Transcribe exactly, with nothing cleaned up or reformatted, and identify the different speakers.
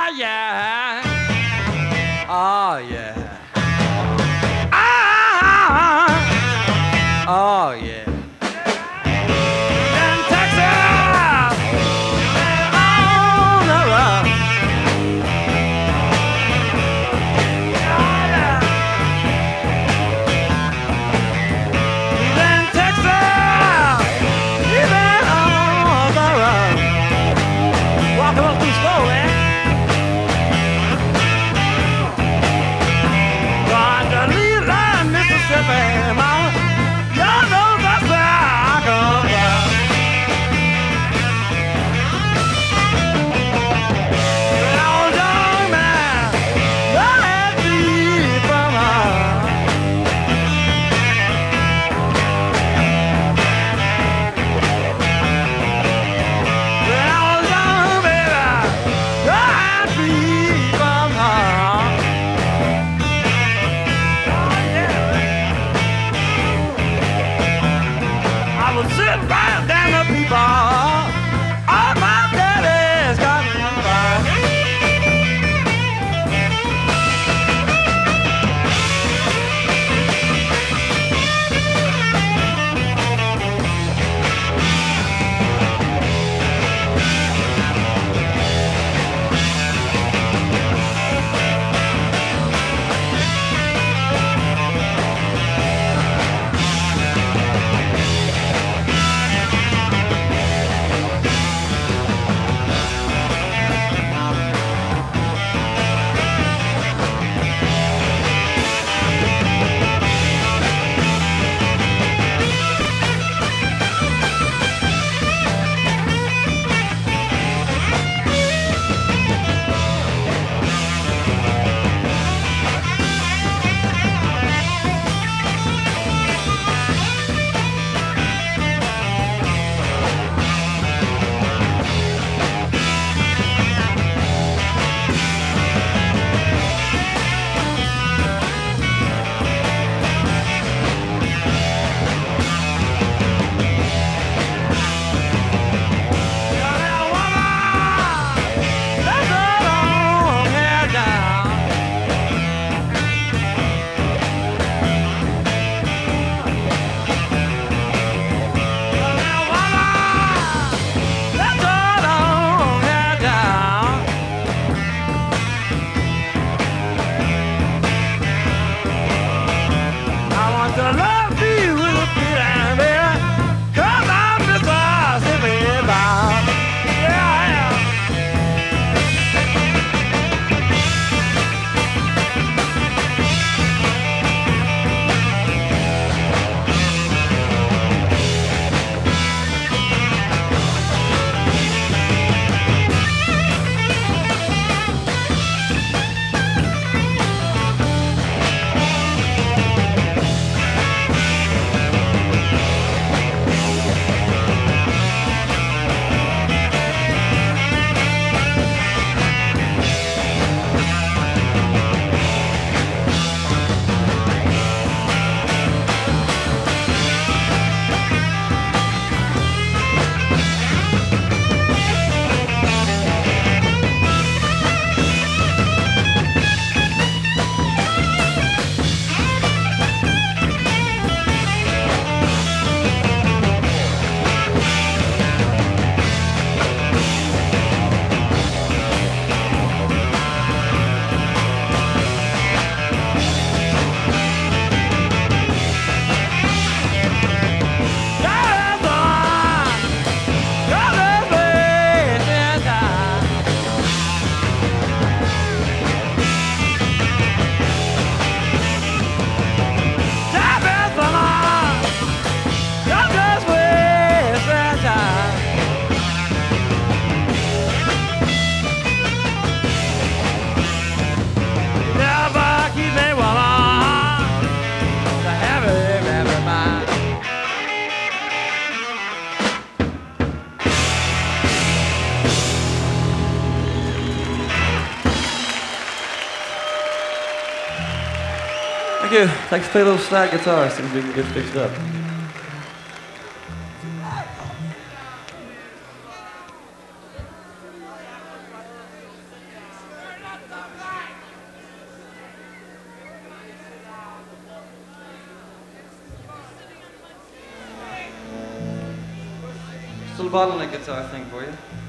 Speaker 1: yeah. Oh, yeah. Ah, oh, yeah. In Texas, on the run. In Texas, even on the run. Walking up too slow, man. Got to leave line, Mississippi, mama. Y'all know that's where I come from. Well, young man, let me from her. Well, young baby, let me from her. I was sitting right down the people. All my daddy's got me by.
Speaker 2: Thank you. Thanks for playing a little slide guitar. See if we can get fixed up. Still bottleneck guitar thing for you.